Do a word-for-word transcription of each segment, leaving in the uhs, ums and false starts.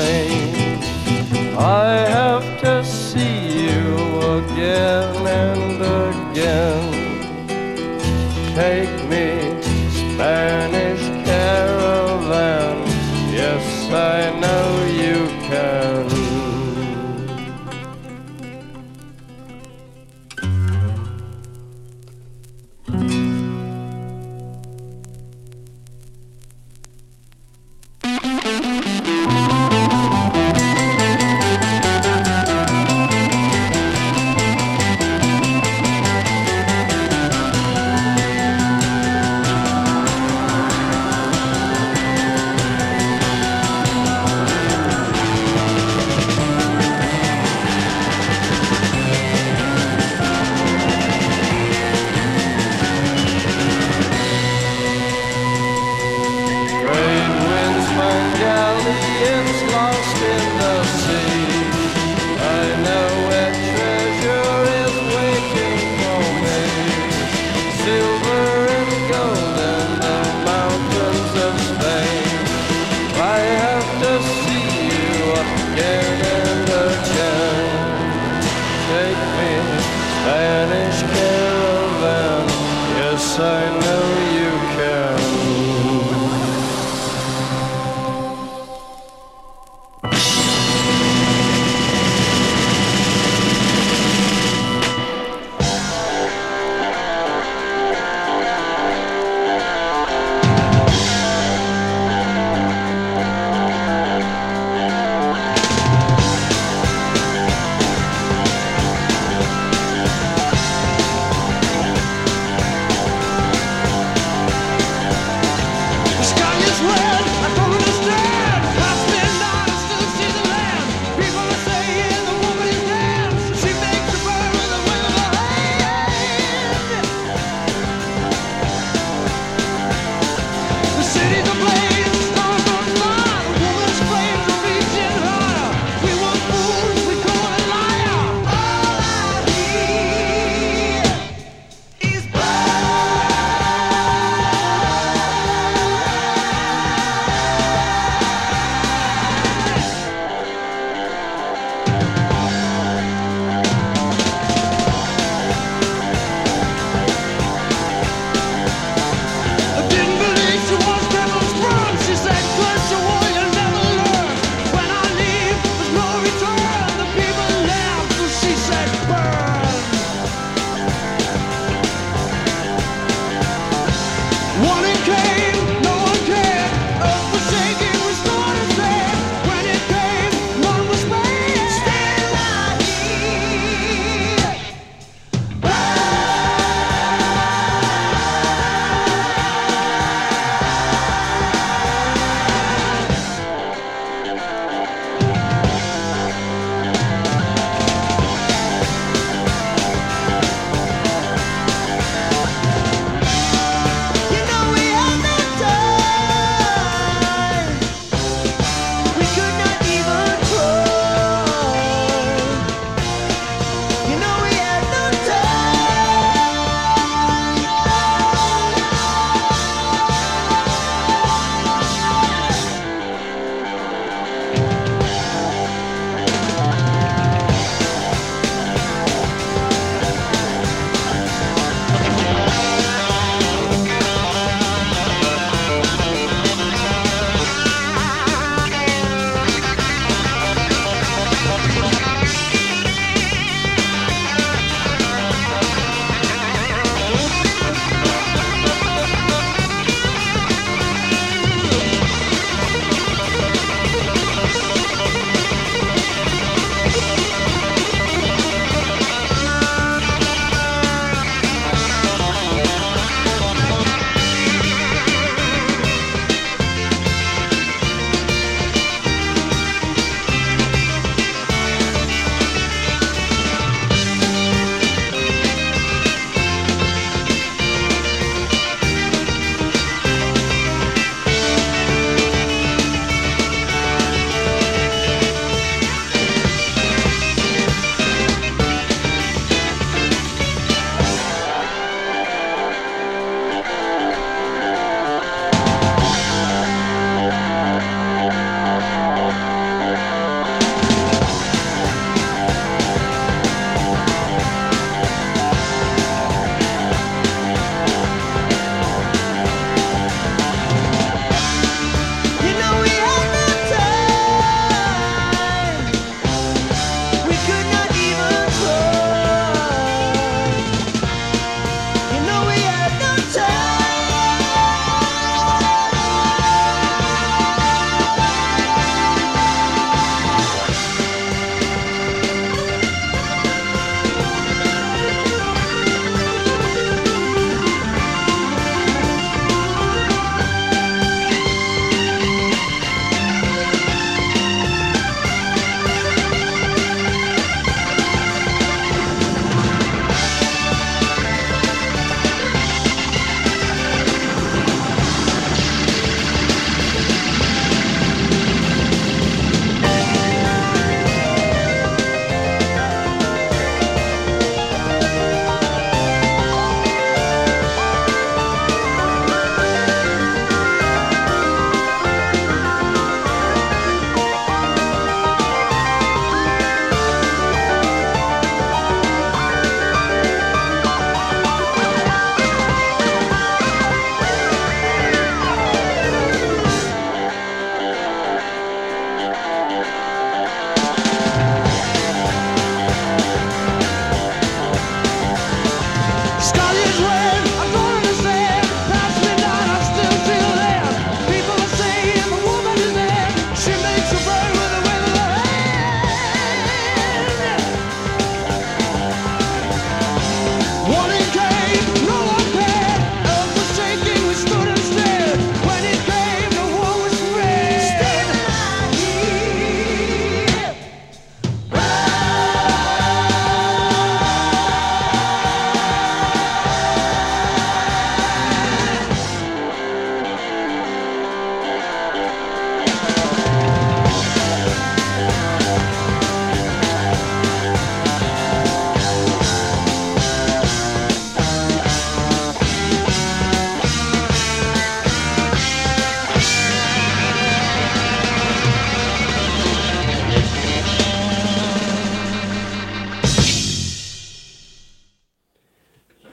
Spain. I have to see you again and again. Take me, Spanish caravan. Yes, I know you can. Spanish caravan, yes, I know you can.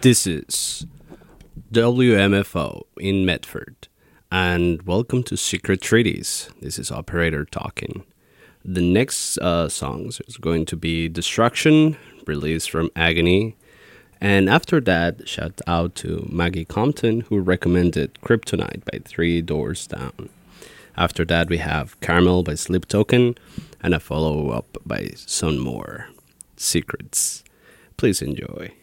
This is W M F O in Medford, and welcome to Secret Treaties. This is Operator talking. The next uh, songs is going to be Destruction, released from Agony, and after that, shout out to Maggie Compton, who recommended Kryptonite by Three Doors Down. After that, we have Caramel by Sleep Token, and a follow-up by Sun More, Secrets. Please enjoy.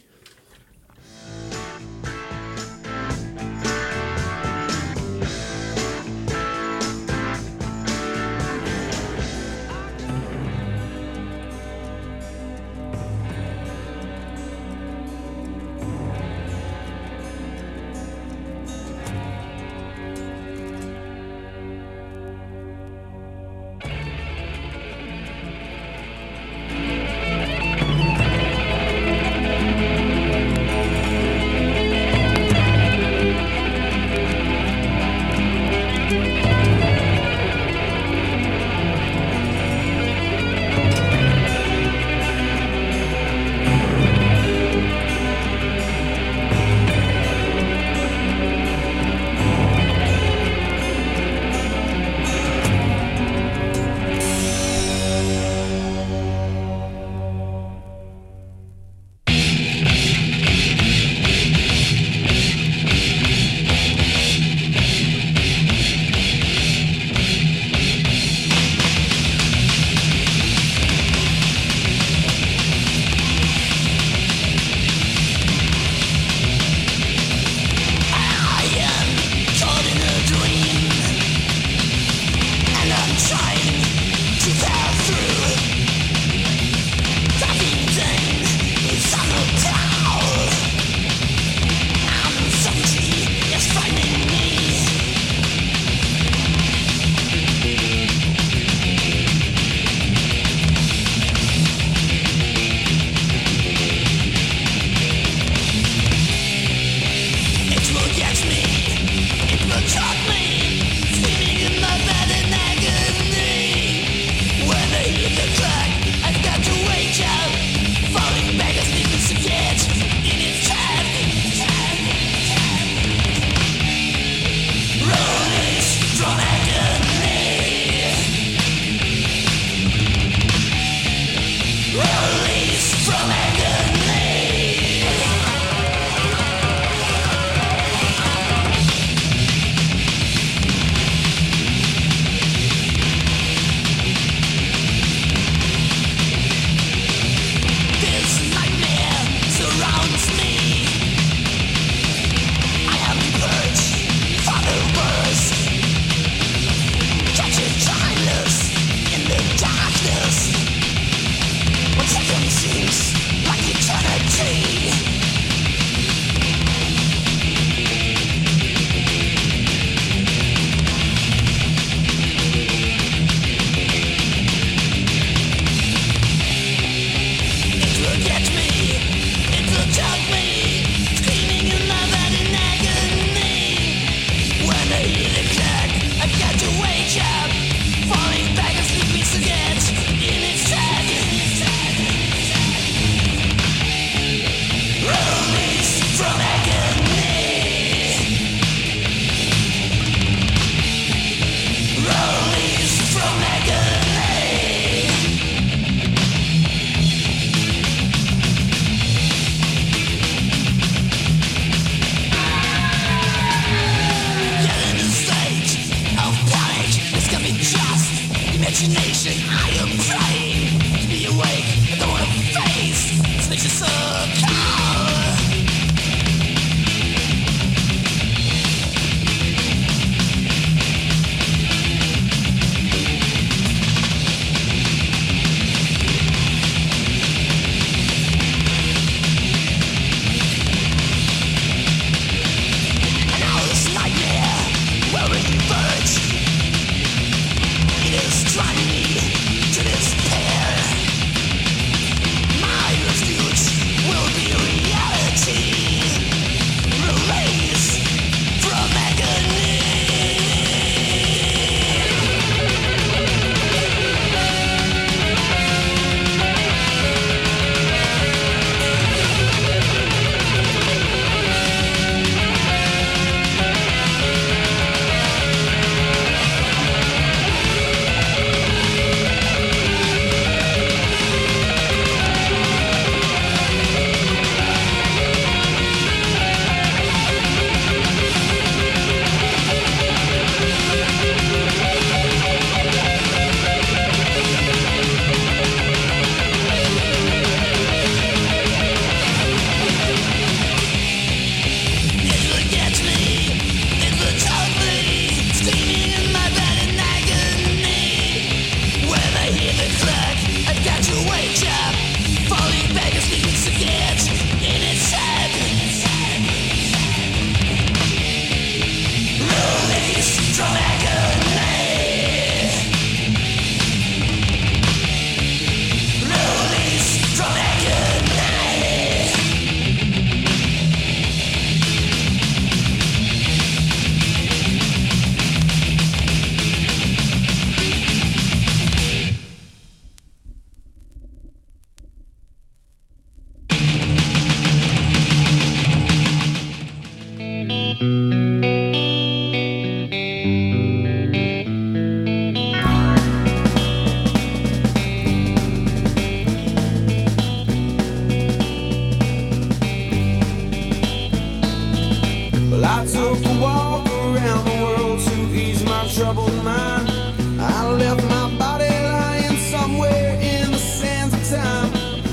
It is driving me to despair.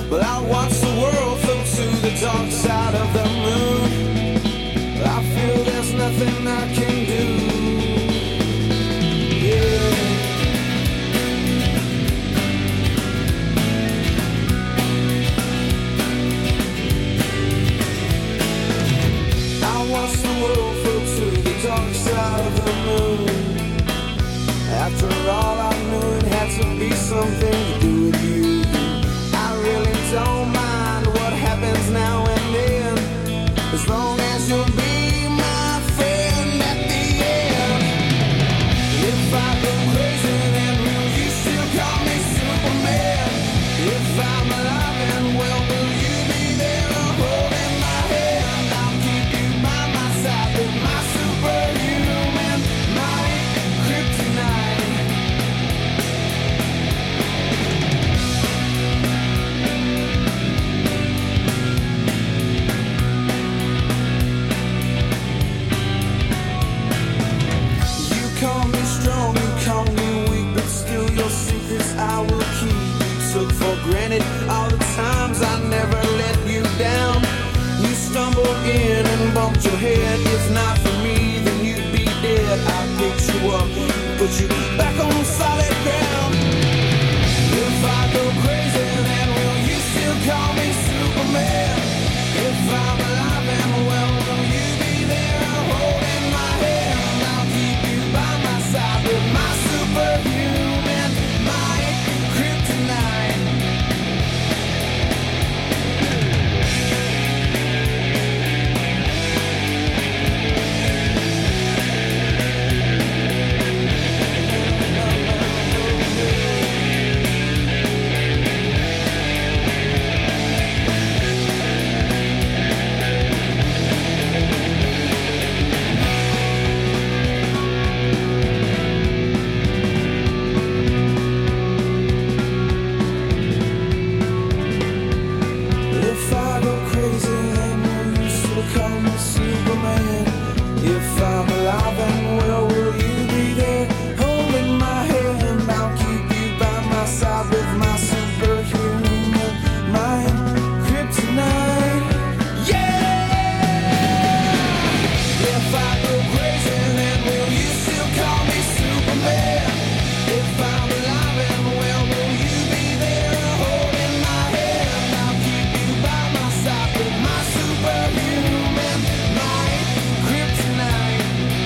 Well, I watch the world float to the dark side of the moon. I feel there's nothing I can do. Yeah. I watch the world float to the dark side of the moon. After all, I knew it had to be something to do with you. I really don't mind what happens now and then, as long as you'll be my friend at the end. If I go crazy, then will you still call me Superman? If I'm alive and well, will you be there holding my hand? I'll keep you by my side with my superhuman, my kryptonite. Call me strong, you call me weak, but still your secrets I will keep. You took for granted all the times I never let you down. You stumbled in and bumped your head. If not for me, then you'd be dead. I picked you up, put you back on solid ground. If I go crazy, then will you still call me Superman? If I'm alive and well, will you be there holding my hand? I'll keep you by my side with my superhuman, my kryptonite. If I go crazy, then will you still call me Superman? If I'm alive and well, will you be there holding my hand? I'll keep you by my side with my superhuman, my kryptonite. Yeah! If I go crazy, then will you still call me Superman? If I'm alive and well, will you be there holding my hand? I'll keep you by my side with my superhuman, my kryptonite.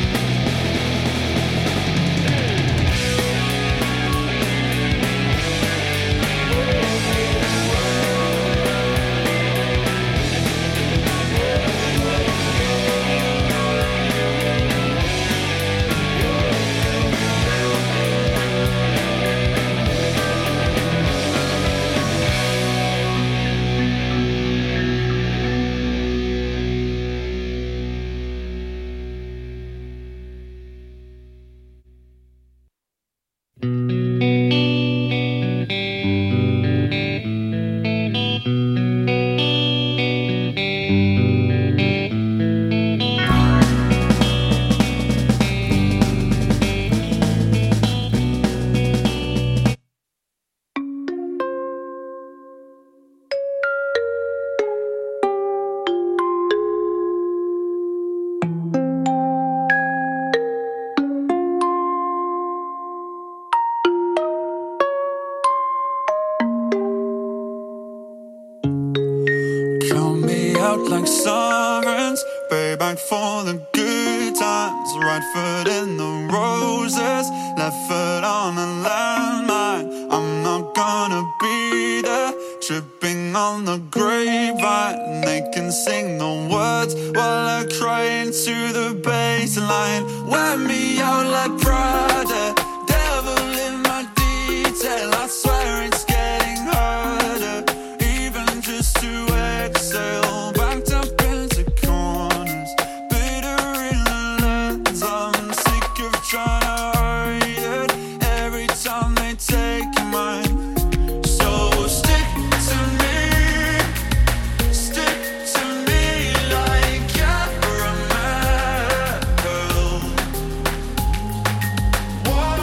Count me out like sirens, pay back for the good times. Right foot in the roses, left foot on the landmine. I'm not gonna be there, tripping on the grapevine. They can sing the words while I cry into the baseline. Wear me out like Prada, devil in my detail. I swear it's getting harder, even just to exhale. Backed up into corners, bitter in the lens. I'm sick of trying to hide it every time they take mine. So stick to me, stick to me like caramel. Walk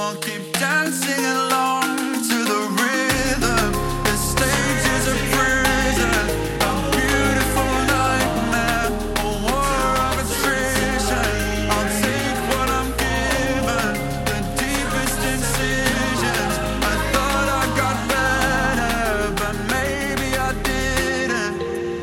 I'll keep dancing along to the rhythm. The stage is a prison, a beautiful nightmare, a war of attrition. I'll take what I'm given, the deepest incisions. I thought I got better, but maybe I didn't.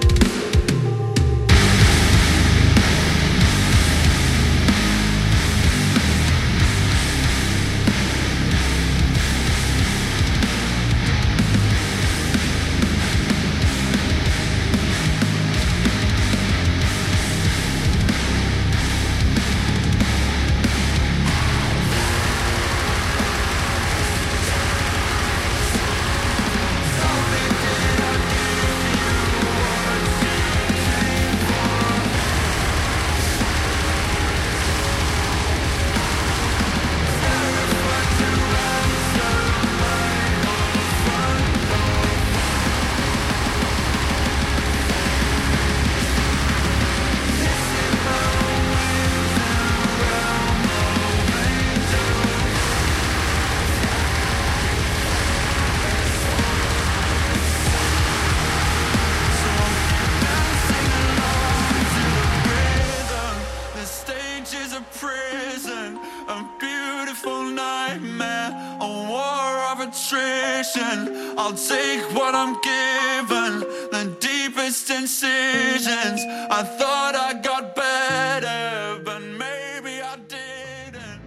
The stage is a prison, a beautiful nightmare, a war of attrition. I'll take what I'm given, the deepest incisions. I thought I got better, but maybe I didn't.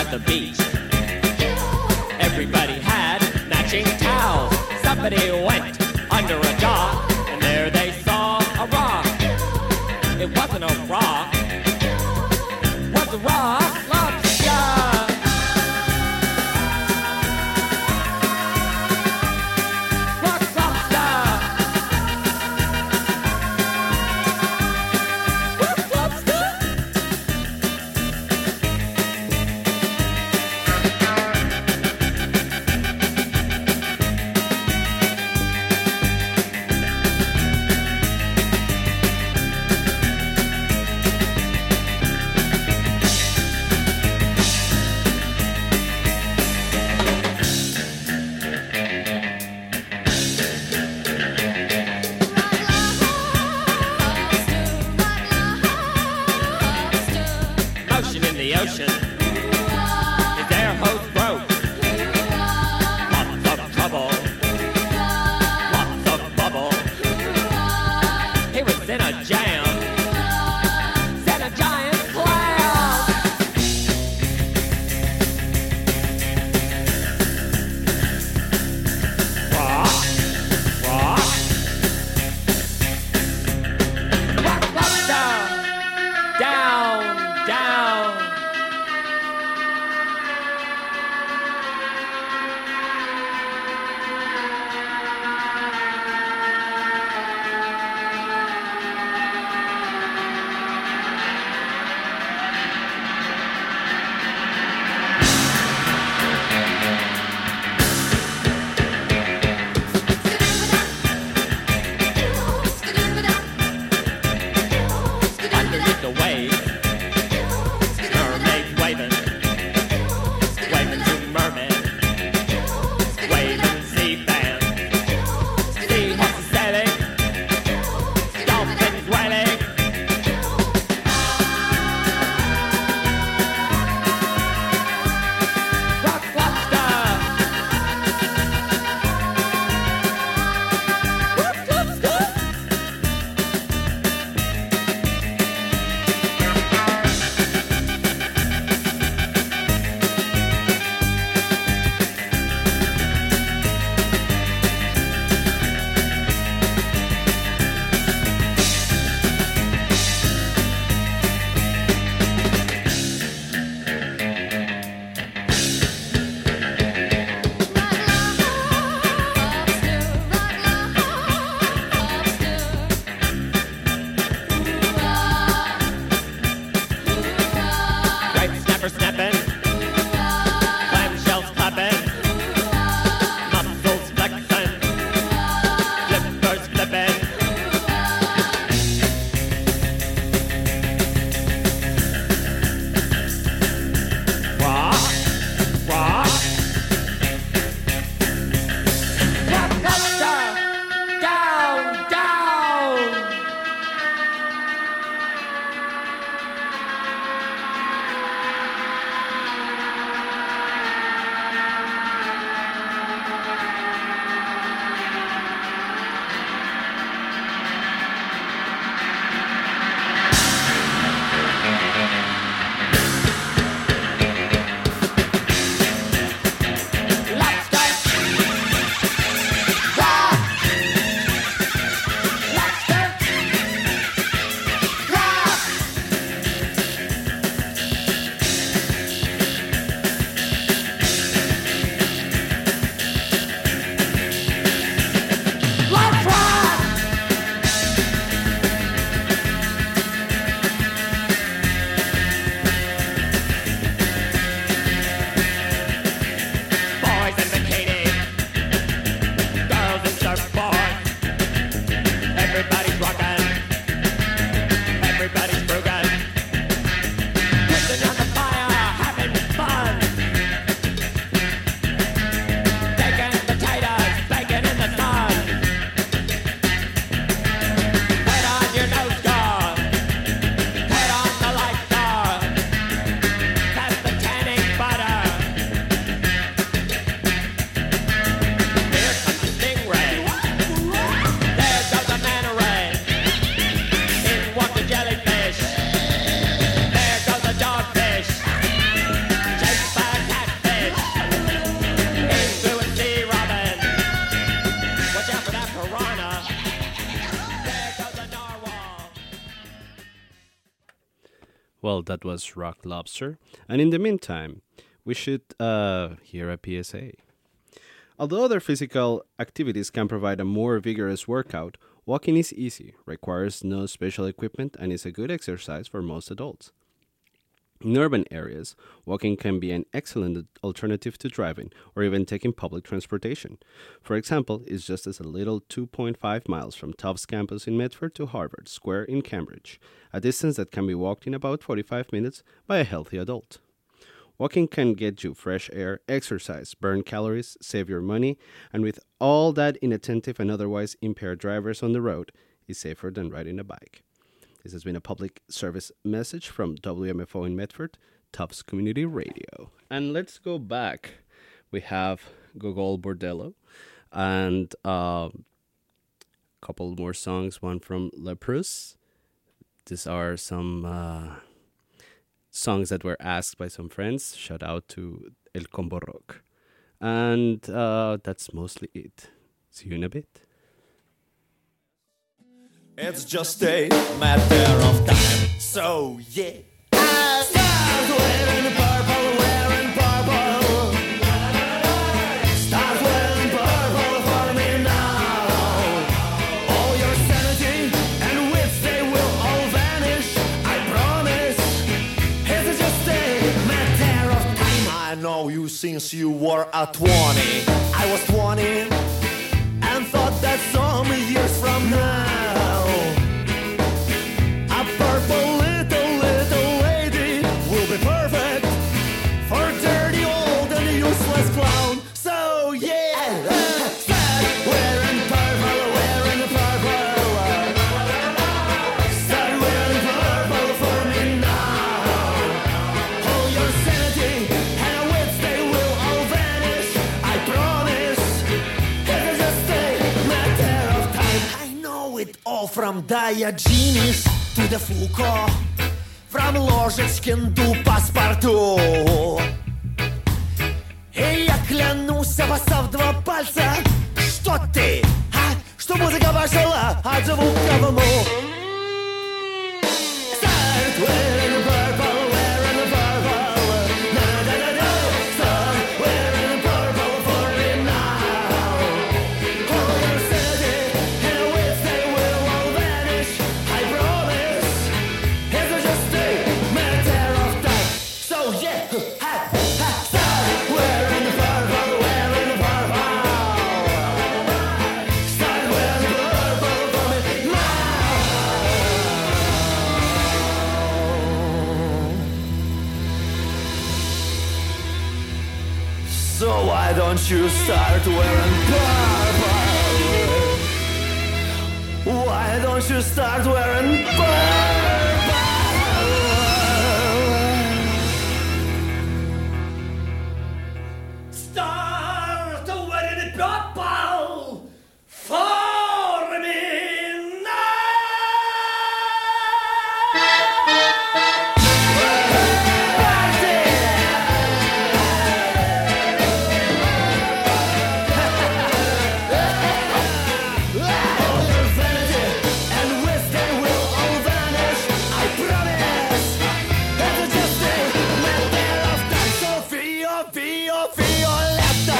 at the beach. Everybody had matching towels. Somebody went under a dock, and there they saw a rock. It wasn't a rock, it was a rock lobster. Rock lobster. Rock lobster. Well, that was Rock Lobster. And in the meantime, we should uh, hear a P S A. Although other physical activities can provide a more vigorous workout, walking is easy, requires no special equipment, and is a good exercise for most adults. In urban areas, walking can be an excellent alternative to driving or even taking public transportation. For example, it's just as a little two point five miles from Tufts campus in Medford to Harvard Square in Cambridge, a distance that can be walked in about forty-five minutes by a healthy adult. Walking can get you fresh air, exercise, burn calories, save your money, and with all that inattentive and otherwise impaired drivers on the road, is safer than riding a bike. This has been a public service message from W M F O in Medford, Tufts Community Radio. And let's go back. We have Gogol Bordello and a uh, couple more songs, one from Leprous. These are some uh, songs that were asked by some friends. Shout out to El Combo Rock. And uh, that's mostly it. See you in a bit. It's just a matter of time, so yeah. Start wearing purple, wearing purple. Start wearing purple for me now. All your sanity and wits, they will all vanish, I promise. It's just a matter of time. I know you since you were at twenty. I was twenty and thought that some years from now from Diogenes to the Foucault, from Ложечкин to Паспорту. И я клянусь, обоссав два пальца, что ты, а? Что музыка пошла от звука в му. Start wearing purple, wearing purple. Na-na-na-na. Start wearing purple for me now. All your sanity and wits, they will all vanish, I promise. It's just a matter of time. So yeah, ha, ha, start wearing purple, wearing purple. Start wearing purple for me now. So why don't you start wearing purple? Why don't you start wearing purple? Start wearing purple for me Violetta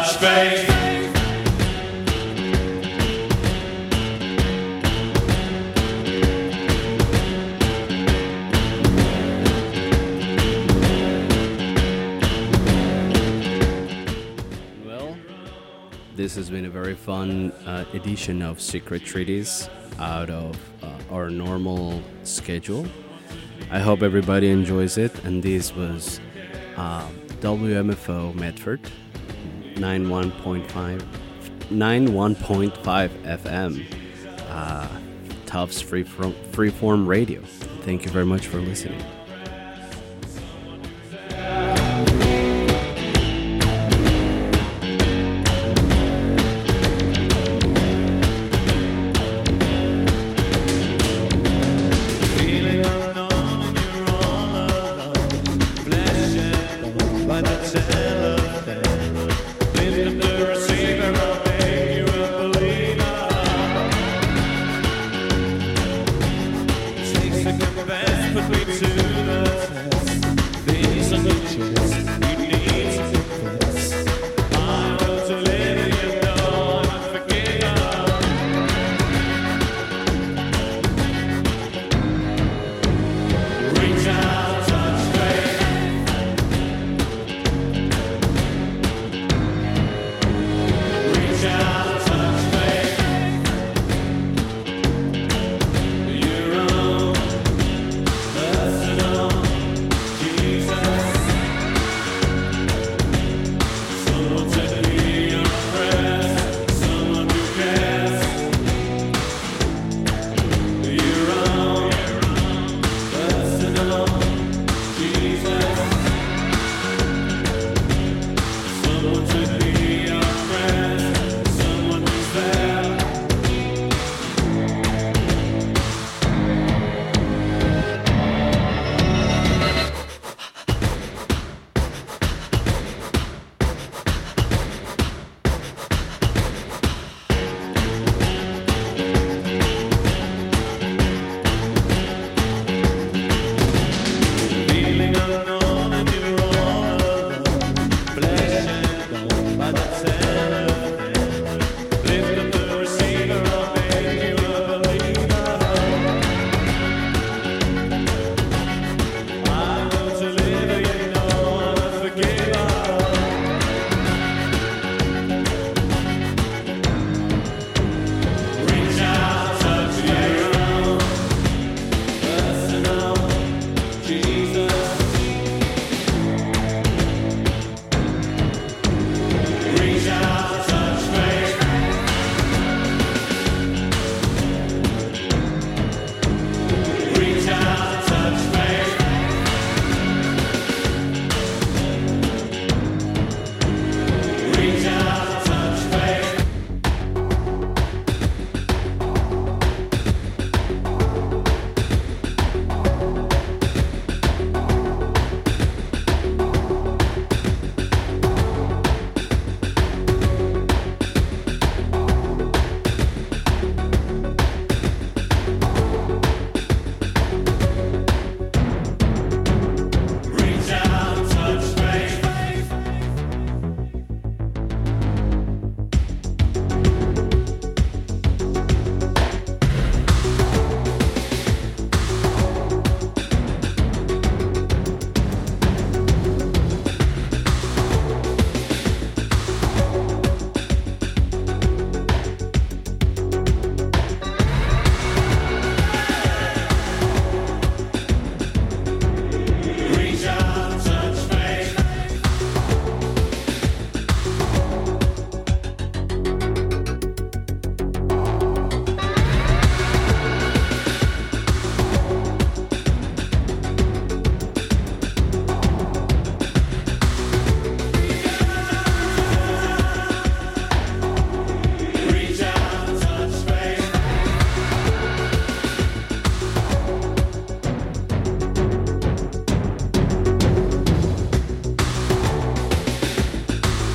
much faith. Well, this has been a very fun uh, edition of Secret Treaties out of uh, our normal schedule. I hope everybody enjoys it, and this was uh, W M F O Medford ninety-one point five F M, uh, Tufts Freeform, Freeform Radio. Thank you very much for listening.